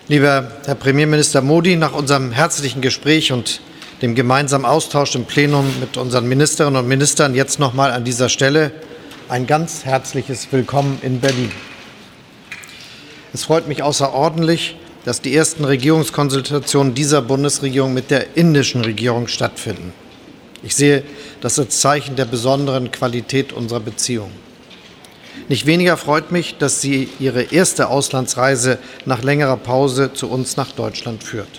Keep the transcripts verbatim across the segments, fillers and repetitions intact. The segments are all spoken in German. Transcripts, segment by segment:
Lieber Herr Premierminister Modi, nach unserem herzlichen Gespräch und dem gemeinsamen Austausch im Plenum mit unseren Ministerinnen und Ministern jetzt noch mal an dieser Stelle ein ganz herzliches Willkommen in Berlin. Es freut mich außerordentlich, dass die ersten Regierungskonsultationen dieser Bundesregierung mit der indischen Regierung stattfinden. Ich sehe das als Zeichen der besonderen Qualität unserer Beziehungen. Nicht weniger freut mich, dass sie ihre erste Auslandsreise nach längerer Pause zu uns nach Deutschland führt.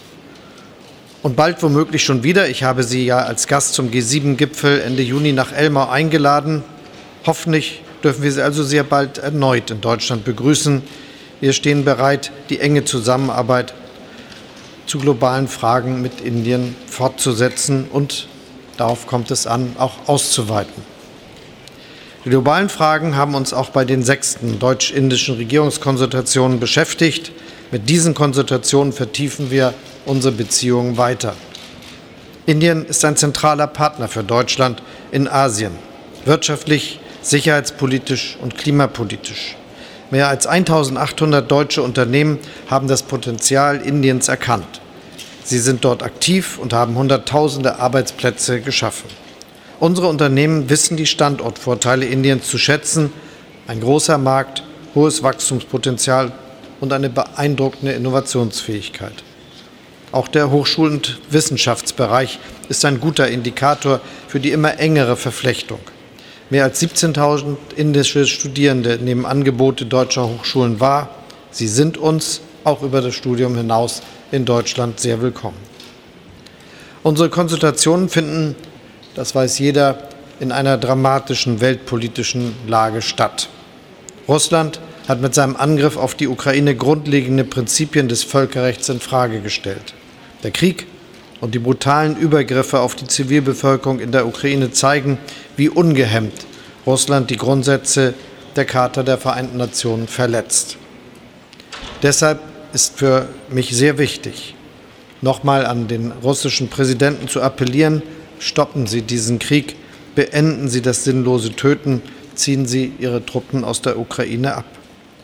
Und bald womöglich schon wieder. Ich habe Sie ja als Gast zum G sieben Gipfel Ende Juni nach Elmau eingeladen. Hoffentlich dürfen wir Sie also sehr bald erneut in Deutschland begrüßen. Wir stehen bereit, die enge Zusammenarbeit zu globalen Fragen mit Indien fortzusetzen und, darauf kommt es an, auch auszuweiten. Die globalen Fragen haben uns auch bei den sechsten deutsch-indischen Regierungskonsultationen beschäftigt. Mit diesen Konsultationen vertiefen wir unsere Beziehungen weiter. Indien ist ein zentraler Partner für Deutschland in Asien, wirtschaftlich, sicherheitspolitisch und klimapolitisch. Mehr als eintausendachthundert deutsche Unternehmen haben das Potenzial Indiens erkannt. Sie sind dort aktiv und haben Hunderttausende Arbeitsplätze geschaffen. Unsere Unternehmen wissen die Standortvorteile Indiens zu schätzen: ein großer Markt, hohes Wachstumspotenzial und eine beeindruckende Innovationsfähigkeit. Auch der Hochschul- und Wissenschaftsbereich ist ein guter Indikator für die immer engere Verflechtung. Mehr als siebzehntausend indische Studierende nehmen Angebote deutscher Hochschulen wahr. Sie sind uns auch über das Studium hinaus in Deutschland sehr willkommen. Unsere Konsultationen finden, das weiß jeder, in einer dramatischen weltpolitischen Lage statt. Russland hat mit seinem Angriff auf die Ukraine grundlegende Prinzipien des Völkerrechts in Frage gestellt. Der Krieg und die brutalen Übergriffe auf die Zivilbevölkerung in der Ukraine zeigen, wie ungehemmt Russland die Grundsätze der Charta der Vereinten Nationen verletzt. Deshalb ist für mich sehr wichtig, nochmal an den russischen Präsidenten zu appellieren: Stoppen Sie diesen Krieg, beenden Sie das sinnlose Töten, ziehen Sie Ihre Truppen aus der Ukraine ab.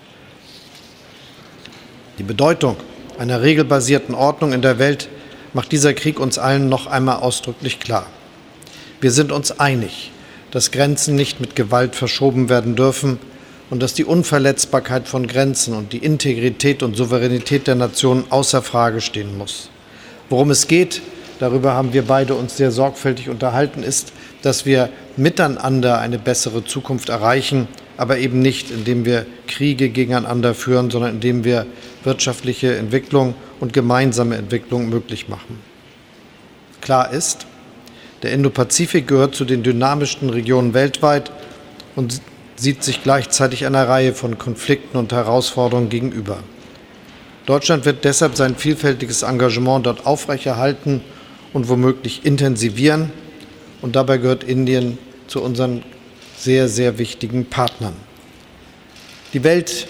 Die Bedeutung einer regelbasierten Ordnung in der Welt macht dieser Krieg uns allen noch einmal ausdrücklich klar. Wir sind uns einig, dass Grenzen nicht mit Gewalt verschoben werden dürfen und dass die Unverletzbarkeit von Grenzen und die Integrität und Souveränität der Nationen außer Frage stehen muss. Worum es geht, darüber haben wir beide uns sehr sorgfältig unterhalten, ist, dass wir miteinander eine bessere Zukunft erreichen, aber eben nicht, indem wir Kriege gegeneinander führen, sondern indem wir wirtschaftliche Entwicklung und gemeinsame Entwicklung möglich machen. Klar ist, der Indopazifik gehört zu den dynamischsten Regionen weltweit und sieht sich gleichzeitig einer Reihe von Konflikten und Herausforderungen gegenüber. Deutschland wird deshalb sein vielfältiges Engagement dort aufrechterhalten und womöglich intensivieren. Und dabei gehört Indien zu unseren sehr, sehr wichtigen Partnern. Die Welt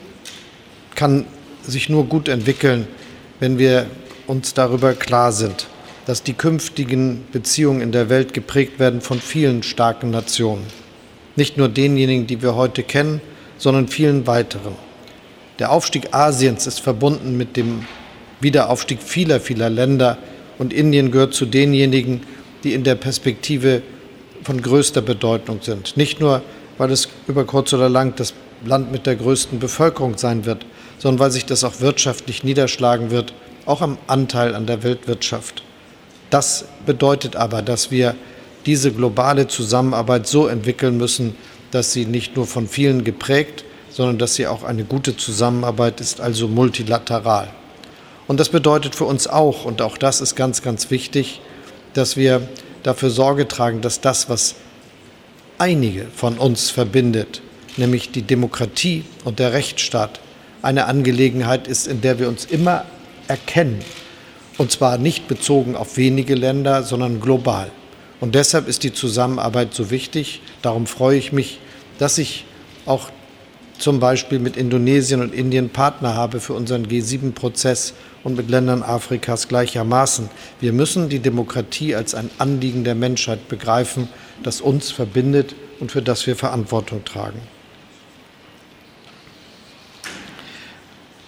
kann sich nur gut entwickeln, wenn wir uns darüber klar sind, dass die künftigen Beziehungen in der Welt geprägt werden von vielen starken Nationen. Nicht nur denjenigen, die wir heute kennen, sondern vielen weiteren. Der Aufstieg Asiens ist verbunden mit dem Wiederaufstieg vieler, vieler Länder, und Indien gehört zu denjenigen, die in der Perspektive von größter Bedeutung sind. Nicht nur, weil es über kurz oder lang das Land mit der größten Bevölkerung sein wird, sondern weil sich das auch wirtschaftlich niederschlagen wird, auch am Anteil an der Weltwirtschaft. Das bedeutet aber, dass wir diese globale Zusammenarbeit so entwickeln müssen, dass sie nicht nur von vielen geprägt, sondern dass sie auch eine gute Zusammenarbeit ist, also multilateral. Und das bedeutet für uns auch, und auch das ist ganz, ganz wichtig, dass wir dafür Sorge tragen, dass das, was einige von uns verbindet, nämlich die Demokratie und der Rechtsstaat, eine Angelegenheit ist, in der wir uns immer erkennen. Und zwar nicht bezogen auf wenige Länder, sondern global. Und deshalb ist die Zusammenarbeit so wichtig. Darum freue ich mich, dass ich auch zum Beispiel mit Indonesien und Indien Partner habe für unseren G sieben Prozess und mit Ländern Afrikas gleichermaßen. Wir müssen die Demokratie als ein Anliegen der Menschheit begreifen, das uns verbindet und für das wir Verantwortung tragen.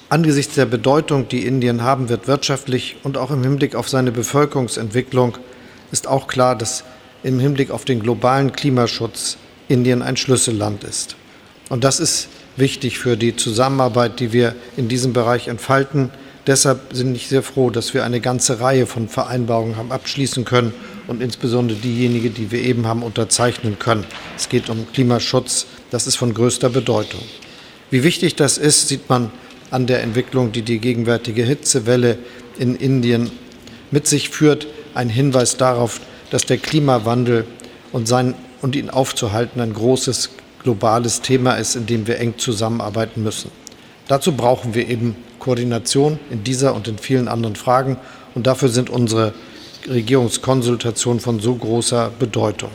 Angesichts der Bedeutung, die Indien haben wird wirtschaftlich und auch im Hinblick auf seine Bevölkerungsentwicklung, ist auch klar, dass im Hinblick auf den globalen Klimaschutz Indien ein Schlüsselland ist. Und das ist wichtig für die Zusammenarbeit, die wir in diesem Bereich entfalten. Deshalb bin ich sehr froh, dass wir eine ganze Reihe von Vereinbarungen haben abschließen können und insbesondere diejenige, die wir eben haben unterzeichnen können. Es geht um Klimaschutz. Das ist von größter Bedeutung. Wie wichtig das ist, sieht man an der Entwicklung, die die gegenwärtige Hitzewelle in Indien mit sich führt. Ein Hinweis darauf, dass der Klimawandel und, sein, und ihn aufzuhalten ein großes globales Thema ist, in dem wir eng zusammenarbeiten müssen. Dazu brauchen wir eben Koordination in dieser und in vielen anderen Fragen. Und dafür sind unsere Regierungskonsultationen von so großer Bedeutung.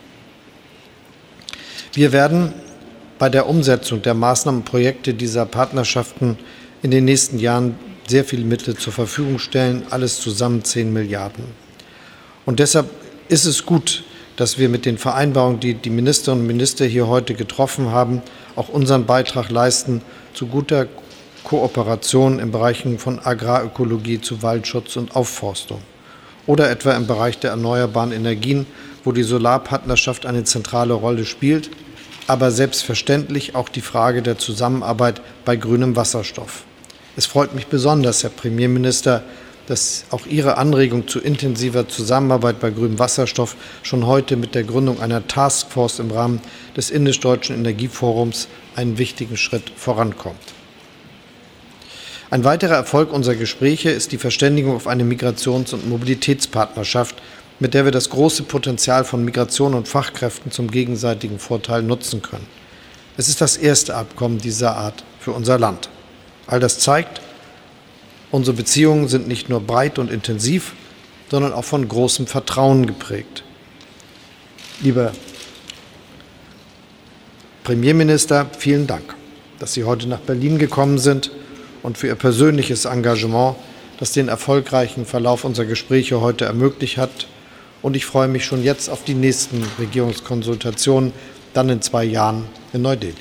Wir werden bei der Umsetzung der Maßnahmen und Projekte dieser Partnerschaften in den nächsten Jahren sehr viele Mittel zur Verfügung stellen, alles zusammen zehn Milliarden. Und deshalb ist es gut, dass wir mit den Vereinbarungen, die die Ministerinnen und Minister hier heute getroffen haben, auch unseren Beitrag leisten zu guter Kooperation in Bereichen von Agrarökologie zu Waldschutz und Aufforstung oder etwa im Bereich der erneuerbaren Energien, wo die Solarpartnerschaft eine zentrale Rolle spielt, aber selbstverständlich auch die Frage der Zusammenarbeit bei grünem Wasserstoff. Es freut mich besonders, Herr Premierminister, dass auch Ihre Anregung zu intensiver Zusammenarbeit bei grünem Wasserstoff schon heute mit der Gründung einer Taskforce im Rahmen des Indisch-Deutschen Energieforums einen wichtigen Schritt vorankommt. Ein weiterer Erfolg unserer Gespräche ist die Verständigung auf eine Migrations- und Mobilitätspartnerschaft, mit der wir das große Potenzial von Migration und Fachkräften zum gegenseitigen Vorteil nutzen können. Es ist das erste Abkommen dieser Art für unser Land. All das zeigt, unsere Beziehungen sind nicht nur breit und intensiv, sondern auch von großem Vertrauen geprägt. Lieber Premierminister, vielen Dank, dass Sie heute nach Berlin gekommen sind und für Ihr persönliches Engagement, das den erfolgreichen Verlauf unserer Gespräche heute ermöglicht hat. Und ich freue mich schon jetzt auf die nächsten Regierungskonsultationen, dann in zwei Jahren in Neu-Delhi.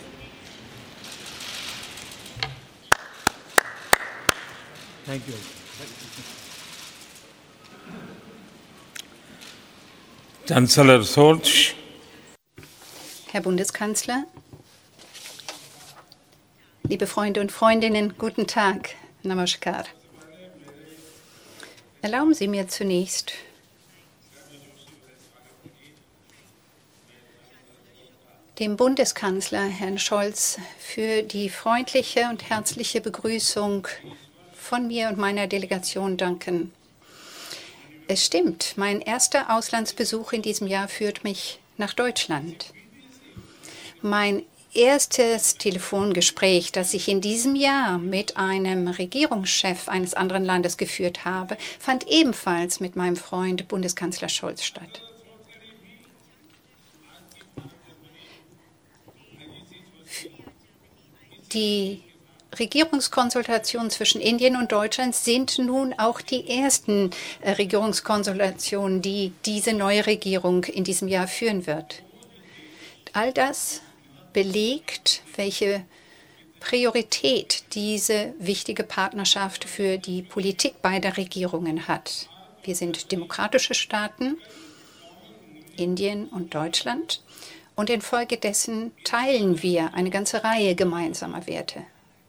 Thank you. Chancellor Scholz. Herr Bundeskanzler, liebe Freunde und Freundinnen, guten Tag, Namaskar. Erlauben Sie mir zunächst, dem Bundeskanzler, Herrn Scholz, für die freundliche und herzliche Begrüßung von mir und meiner Delegation danken. Es stimmt, mein erster Auslandsbesuch in diesem Jahr führt mich nach Deutschland. Mein erstes Telefongespräch, das ich in diesem Jahr mit einem Regierungschef eines anderen Landes geführt habe, fand ebenfalls mit meinem Freund Bundeskanzler Scholz statt. Die Regierungskonsultationen zwischen Indien und Deutschland sind nun auch die ersten äh, Regierungskonsultationen, die diese neue Regierung in diesem Jahr führen wird. All das belegt, welche Priorität diese wichtige Partnerschaft für die Politik beider Regierungen hat. Wir sind demokratische Staaten, Indien und Deutschland, und infolgedessen teilen wir eine ganze Reihe gemeinsamer Werte.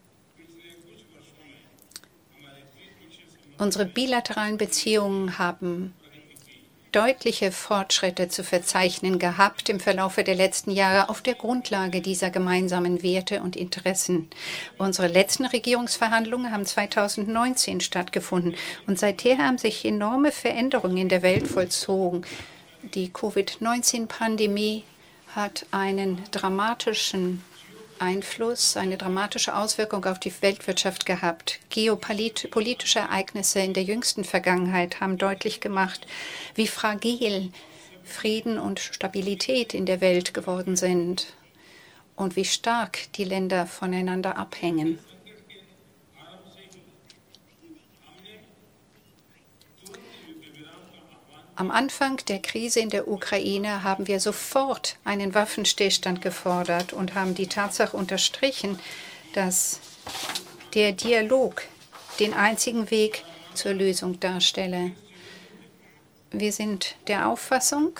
Unsere bilateralen Beziehungen haben deutliche Fortschritte zu verzeichnen gehabt im Verlaufe der letzten Jahre auf der Grundlage dieser gemeinsamen Werte und Interessen. Unsere letzten Regierungsverhandlungen haben zweitausendneunzehn stattgefunden und seither haben sich enorme Veränderungen in der Welt vollzogen. Die Covid neunzehn Pandemie hat einen dramatischen Einfluss, eine dramatische Auswirkung auf die Weltwirtschaft gehabt. Geopolitische Ereignisse in der jüngsten Vergangenheit haben deutlich gemacht, wie fragil Frieden und Stabilität in der Welt geworden sind und wie stark die Länder voneinander abhängen. Am Anfang der Krise in der Ukraine haben wir sofort einen Waffenstillstand gefordert und haben die Tatsache unterstrichen, dass der Dialog den einzigen Weg zur Lösung darstelle. Wir sind der Auffassung,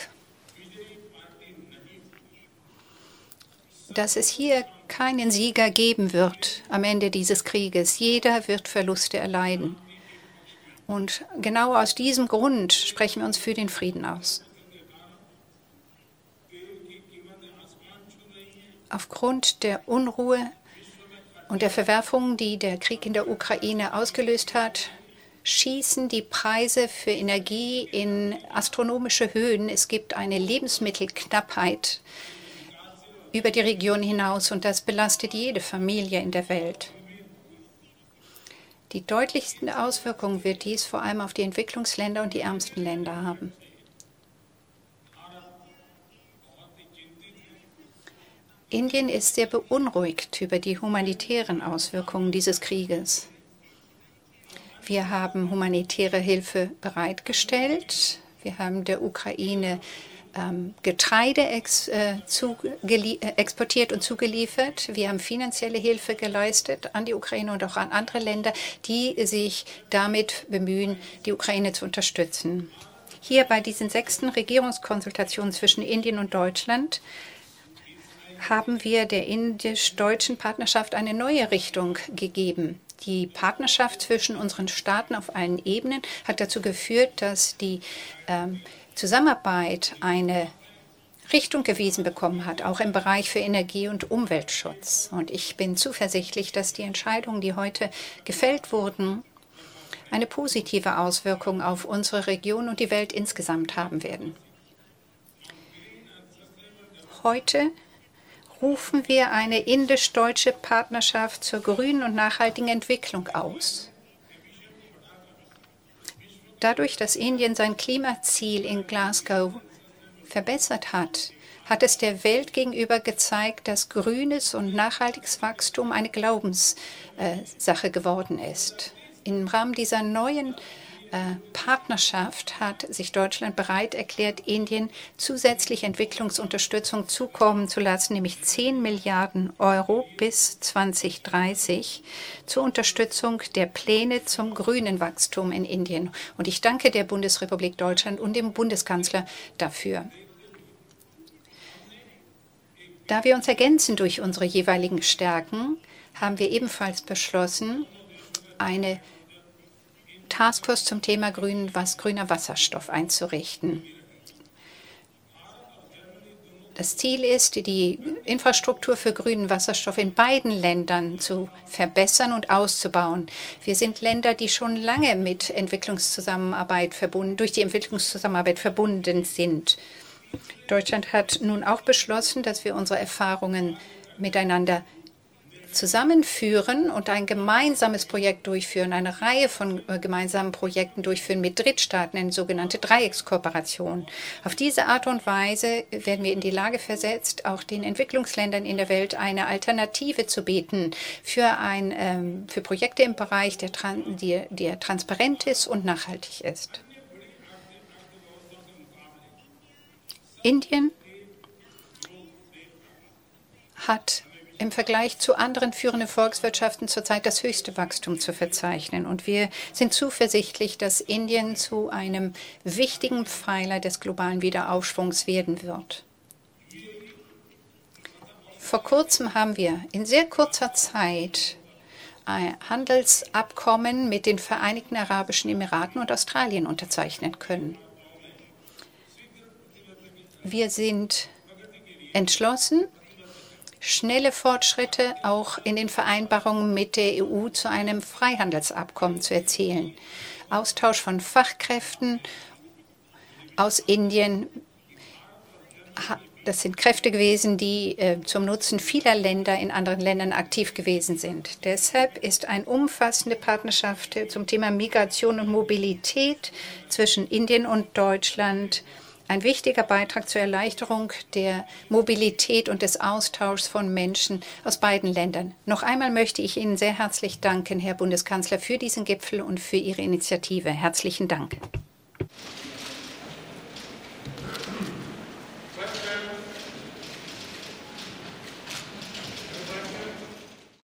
dass es hier keinen Sieger geben wird am Ende dieses Krieges. Jeder wird Verluste erleiden. Und genau aus diesem Grund sprechen wir uns für den Frieden aus. Aufgrund der Unruhe und der Verwerfungen, die der Krieg in der Ukraine ausgelöst hat, schießen die Preise für Energie in astronomische Höhen. Es gibt eine Lebensmittelknappheit über die Region hinaus und das belastet jede Familie in der Welt. Die deutlichsten Auswirkungen wird dies vor allem auf die Entwicklungsländer und die ärmsten Länder haben. Indien ist sehr beunruhigt über die humanitären Auswirkungen dieses Krieges. Wir haben humanitäre Hilfe bereitgestellt. Wir haben der Ukraine ähm, Getreide ex, äh, äh, exportiert und zugeliefert. Wir haben finanzielle Hilfe geleistet an die Ukraine und auch an andere Länder, die sich damit bemühen, die Ukraine zu unterstützen. Hier bei diesen sechsten Regierungskonsultationen zwischen Indien und Deutschland haben wir der indisch-deutschen Partnerschaft eine neue Richtung gegeben. Die Partnerschaft zwischen unseren Staaten auf allen Ebenen hat dazu geführt, dass die ähm, Zusammenarbeit eine Richtung gewiesen bekommen hat, auch im Bereich für Energie- und Umweltschutz. Und ich bin zuversichtlich, dass die Entscheidungen, die heute gefällt wurden, eine positive Auswirkung auf unsere Region und die Welt insgesamt haben werden. Heute rufen wir eine indisch-deutsche Partnerschaft zur grünen und nachhaltigen Entwicklung aus. Dadurch, dass Indien sein Klimaziel in Glasgow verbessert hat, hat es der Welt gegenüber gezeigt, dass grünes und nachhaltiges Wachstum eine Glaubenssache geworden ist. Im Rahmen dieser neuen äh, Partnerschaft hat sich Deutschland bereit erklärt, Indien zusätzlich Entwicklungsunterstützung zukommen zu lassen, nämlich zehn Milliarden Euro bis zweitausenddreißig zur Unterstützung der Pläne zum grünen Wachstum in Indien. Und ich danke der Bundesrepublik Deutschland und dem Bundeskanzler dafür. Da wir uns ergänzen durch unsere jeweiligen Stärken, haben wir ebenfalls beschlossen, eine Taskforce zum Thema grün, was, grüner Wasserstoff einzurichten. Das Ziel ist, die Infrastruktur für grünen Wasserstoff in beiden Ländern zu verbessern und auszubauen. Wir sind Länder, die schon lange mit Entwicklungszusammenarbeit verbunden, durch die Entwicklungszusammenarbeit verbunden sind. Deutschland hat nun auch beschlossen, dass wir unsere Erfahrungen miteinander zusammenführen und ein gemeinsames Projekt durchführen, eine Reihe von äh, gemeinsamen Projekten durchführen mit Drittstaaten, eine sogenannte Dreieckskooperation. Auf diese Art und Weise werden wir in die Lage versetzt, auch den Entwicklungsländern in der Welt eine Alternative zu bieten für, ein, ähm, für Projekte im Bereich, der, der, der transparent ist und nachhaltig ist. Indien hat im Vergleich zu anderen führenden Volkswirtschaften zurzeit das höchste Wachstum zu verzeichnen. Und wir sind zuversichtlich, dass Indien zu einem wichtigen Pfeiler des globalen Wiederaufschwungs werden wird. Vor kurzem haben wir in sehr kurzer Zeit ein Handelsabkommen mit den Vereinigten Arabischen Emiraten und Australien unterzeichnen können. Wir sind entschlossen, schnelle Fortschritte auch in den Vereinbarungen mit der E U zu einem Freihandelsabkommen zu erzielen. Austausch von Fachkräften aus Indien, das sind Kräfte gewesen, die äh, zum Nutzen vieler Länder in anderen Ländern aktiv gewesen sind. Deshalb ist eine umfassende Partnerschaft zum Thema Migration und Mobilität zwischen Indien und Deutschland ein wichtiger Beitrag zur Erleichterung der Mobilität und des Austauschs von Menschen aus beiden Ländern. Noch einmal möchte ich Ihnen sehr herzlich danken, Herr Bundeskanzler, für diesen Gipfel und für Ihre Initiative. Herzlichen Dank.